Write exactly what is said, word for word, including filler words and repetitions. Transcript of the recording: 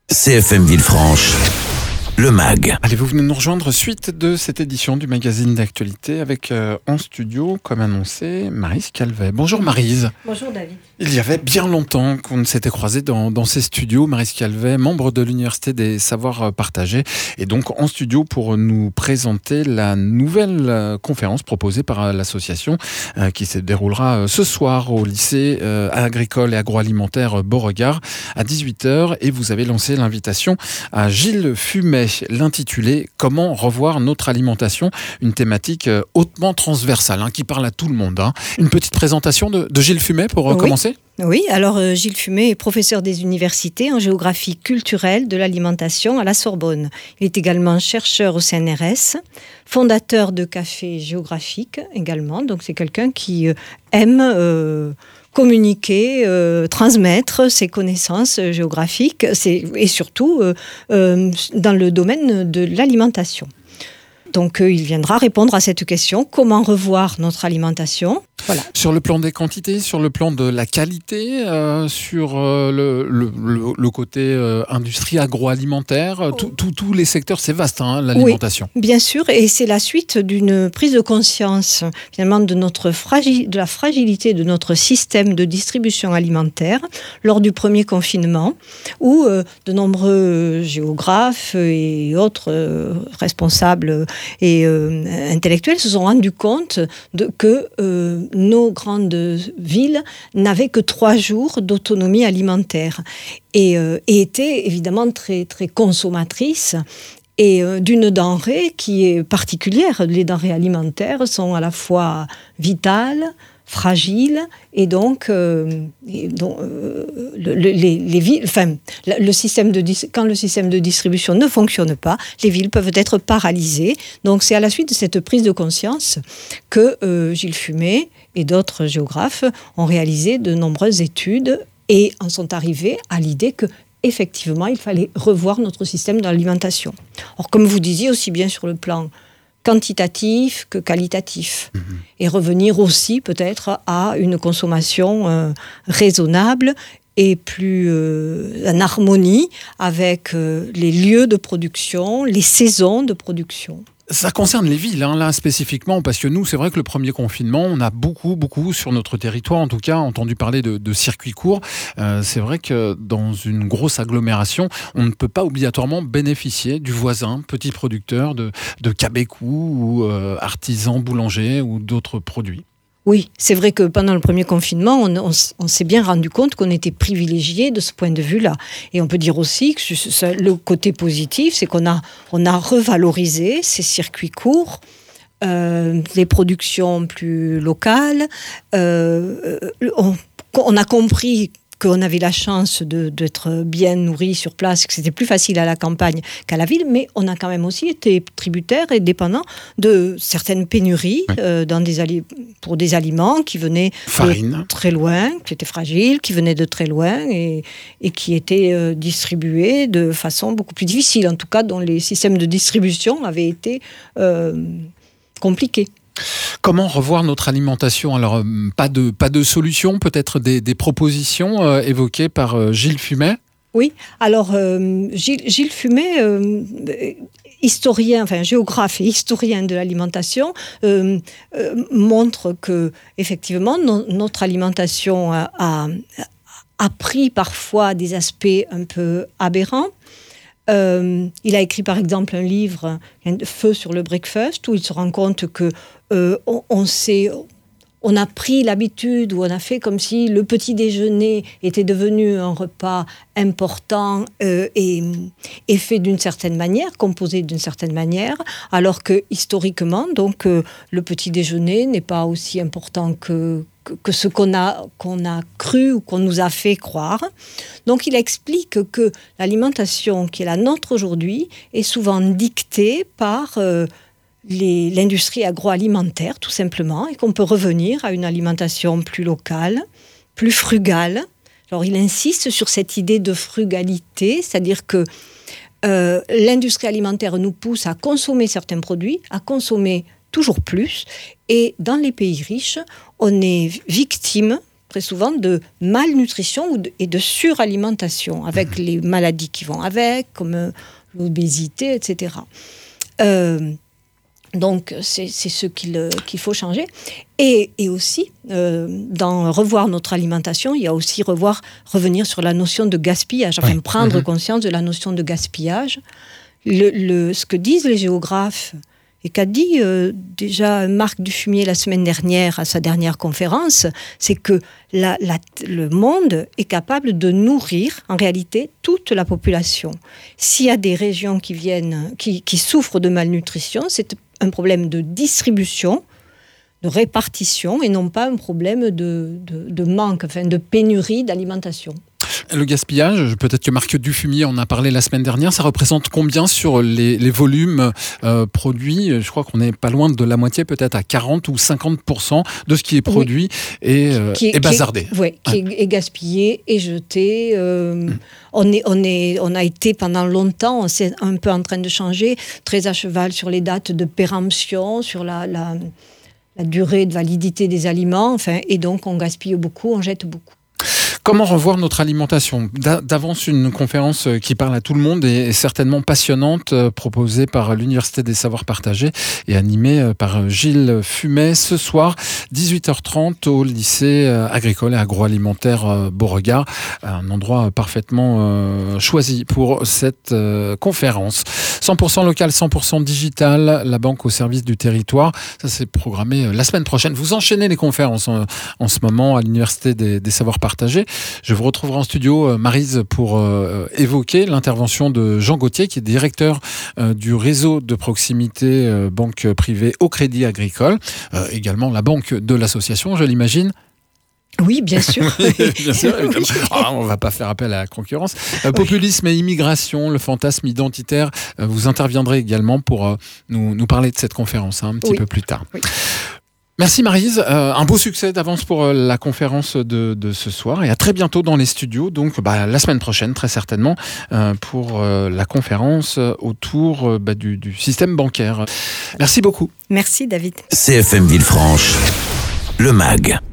C F M Villefranche, le mag. Allez, vous venez nous rejoindre suite de cette édition du magazine d'actualité avec euh, en studio, comme annoncé, Maryse Calvet. Bonjour Maryse. Bonjour David. Il y avait bien longtemps qu'on ne s'était croisés dans, dans ces studios. Maryse Calvet, membre de l'Université des Savoirs Partagés, et donc en studio pour nous présenter la nouvelle euh, conférence proposée par euh, l'association euh, qui se déroulera euh, ce soir au lycée euh, agricole et agroalimentaire euh, Beauregard à dix-huit heures. Et vous avez lancé l'invitation à Gilles Fumet, l'intitulé « Comment revoir notre alimentation ?» Une thématique euh, hautement transversale hein, qui parle à tout le monde. Hein. Une petite présentation de, de Gilles Fumet pour euh, oui. commencer. Oui, alors euh, Gilles Fumet est professeur des universités en géographie culturelle de l'alimentation à la Sorbonne. Il est également chercheur au C N R S, fondateur de Café Géographique également. Donc c'est quelqu'un qui euh, aime euh, communiquer, euh, transmettre ses connaissances géographiques c'est, et surtout euh, euh, dans le domaine de l'alimentation. Donc euh, il viendra répondre à cette question, comment revoir notre alimentation ? Voilà. Sur le plan des quantités, sur le plan de la qualité, euh, sur euh, le, le, le, le côté euh, industrie agroalimentaire, oh. tous les secteurs, c'est vaste, hein, l'alimentation. Oui, bien sûr, et c'est la suite d'une prise de conscience finalement de, notre fragi- de la fragilité de notre système de distribution alimentaire lors du premier confinement, où euh, de nombreux géographes et autres euh, responsables et euh, intellectuels se sont rendus compte de, que euh, nos grandes villes n'avaient que trois jours d'autonomie alimentaire et, euh, et étaient évidemment très, très consommatrices et euh, d'une denrée qui est particulière. Les denrées alimentaires sont à la fois vitales, fragiles, et donc, euh, et donc euh, le, le, les, les villes, enfin, le système de, quand le système de distribution ne fonctionne pas, les villes peuvent être paralysées. Donc c'est à la suite de cette prise de conscience que euh, Gilles Fumet et d'autres géographes ont réalisé de nombreuses études et en sont arrivés à l'idée que effectivement, il fallait revoir notre système d'alimentation. Or, comme vous disiez, aussi bien sur le plan quantitatif que qualitatif, mmh. et revenir aussi peut-être à une consommation euh, raisonnable et plus euh, en harmonie avec euh, les lieux de production, les saisons de production. Ça concerne les villes, hein, là spécifiquement, parce que nous, c'est vrai que le premier confinement, on a beaucoup, beaucoup sur notre territoire, en tout cas, entendu parler de, de circuits courts. Euh, c'est vrai que dans une grosse agglomération, on ne peut pas obligatoirement bénéficier du voisin, petit producteur de, de cabecou ou euh, artisan boulanger ou d'autres produits. Oui, c'est vrai que pendant le premier confinement, on, on, on s'est bien rendu compte qu'on était privilégiés de ce point de vue-là. Et on peut dire aussi que ce, le côté positif, c'est qu'on a, on a revalorisé ces circuits courts, euh, les productions plus locales. Euh, on, on a compris qu'on avait la chance de, d'être bien nourri sur place, que c'était plus facile à la campagne qu'à la ville, mais on a quand même aussi été tributaire et dépendant de certaines pénuries oui. euh, dans des ali- pour des aliments qui venaient Farine. de très loin, qui étaient fragiles, qui venaient de très loin et, et qui étaient euh, distribués de façon beaucoup plus difficile, en tout cas dont les systèmes de distribution avaient été euh, compliqués. Comment revoir notre alimentation ? Alors, pas de, pas de solution, peut-être des, des propositions euh, évoquées par euh, Gilles Fumet ? Oui, alors euh, Gilles, Gilles Fumet, euh, historien, enfin géographe et historien de l'alimentation, euh, euh, montre que effectivement no- notre alimentation a, a, a pris parfois des aspects un peu aberrants. Euh, il a écrit par exemple un livre, Feu sur le breakfast, où il se rend compte que euh, on, on s'est, on a pris l'habitude, ou on a fait comme si le petit déjeuner était devenu un repas important euh, et, et fait d'une certaine manière, composé d'une certaine manière, alors que historiquement, donc euh, le petit déjeuner n'est pas aussi important que que ce qu'on a, qu'on a cru ou qu'on nous a fait croire. Donc il explique que l'alimentation qui est la nôtre aujourd'hui est souvent dictée par euh, les, l'industrie agroalimentaire, tout simplement, et qu'on peut revenir à une alimentation plus locale, plus frugale. Alors il insiste sur cette idée de frugalité, c'est-à-dire que euh, l'industrie alimentaire nous pousse à consommer certains produits, à consommer toujours plus. Et dans les pays riches, on est victime très souvent de malnutrition ou de, et de suralimentation, avec mmh. les maladies qui vont avec, comme euh, l'obésité, et cetera. Euh, donc, c'est, c'est ce qu'il, qu'il faut changer. Et, et aussi, euh, dans revoir notre alimentation, il y a aussi revoir, revenir sur la notion de gaspillage, enfin, oui. prendre mmh. conscience de la notion de gaspillage. Le, le, ce que disent les géographes, et qu'a dit euh, déjà Marc Dufumier la semaine dernière à sa dernière conférence, c'est que la, la, le monde est capable de nourrir en réalité toute la population. S'il y a des régions qui, viennent, qui, qui souffrent de malnutrition, c'est un problème de distribution, de répartition, et non pas un problème de, de, de manque, enfin de pénurie d'alimentation. Le gaspillage, peut-être que Marc Dufumier en a parlé la semaine dernière, ça représente combien sur les, les volumes euh, produits ? Je crois qu'on est pas loin de la moitié, peut-être à quarante ou cinquante pour cent de ce qui est produit oui. et, euh, qui est, et bazardé. Oui, ouais. qui est, est gaspillé et jeté. Euh, mm. on, est, on, est, on a été pendant longtemps, c'est un peu en train de changer, très à cheval sur les dates de péremption, sur la, la, la durée de validité des aliments, enfin, et donc on gaspille beaucoup, on jette beaucoup. Comment revoir notre alimentation ? D'avance, une conférence qui parle à tout le monde et certainement passionnante, proposée par l'Université des Savoirs Partagés et animée par Gilles Fumet ce soir, dix-huit heures trente au lycée agricole et agroalimentaire Beauregard, un endroit parfaitement choisi pour cette conférence. cent pour cent local, cent pour cent digital, la banque au service du territoire, ça c'est programmé la semaine prochaine. Vous enchaînez les conférences en, en ce moment à l'Université des, des Savoirs Partagés. Je vous retrouverai en studio, Maryse, pour euh, évoquer l'intervention de Jean Gauthier, qui est directeur euh, du réseau de proximité euh, banque privée au Crédit Agricole, euh, également la banque de l'association, je l'imagine. Oui, bien sûr. bien sûr oui. ah, on ne va pas faire appel à la concurrence. Euh, populisme oui. et immigration, le fantasme identitaire, euh, vous interviendrez également pour euh, nous, nous parler de cette conférence hein, un petit oui. peu plus tard. Oui. Merci Maryse, euh, un beau succès d'avance pour euh, la conférence de, de ce soir et à très bientôt dans les studios, donc bah, la semaine prochaine très certainement euh, pour euh, la conférence autour euh, bah, du, du système bancaire. Merci beaucoup. Merci David. C F M Villefranche, le M A G.